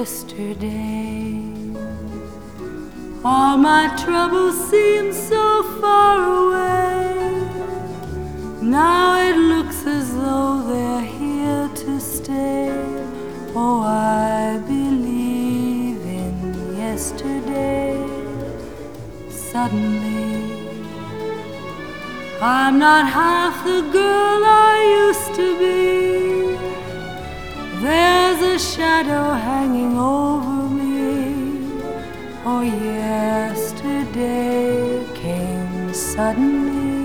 yesterday. All my troubles seem so far away. Now it looks as though they're here to stay. Oh, I believe in yesterday. Suddenly, I'm not half the girl I used to be. There's a shadow hanging over me. Oh, yesterday came suddenly.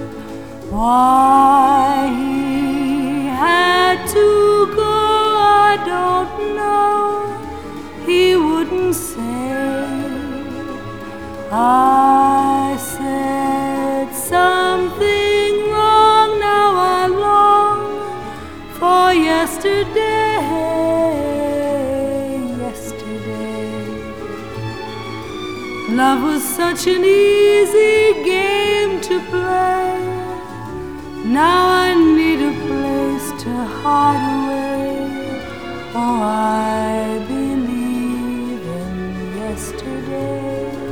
Why he had to go, I don't know. He wouldn't say. I said something wrong. Now I long for yesterday. Yesterday, love was such an easy game to play. Now I need a place to hide away. Oh, I believe in yesterday.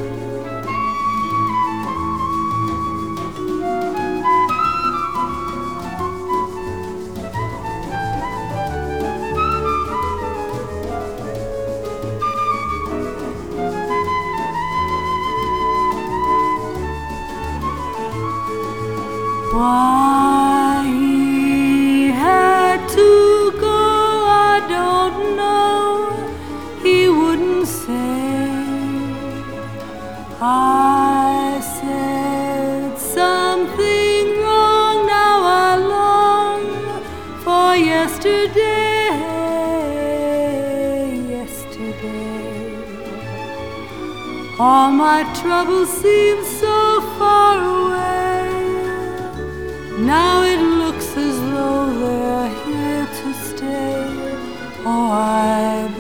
Why he had to go, I don't know. He wouldn't say. I said something wrong. Now I long for yesterday. Yesterday, all my troubles seem so far away. Now it looks as though they're here to stay. Oh, I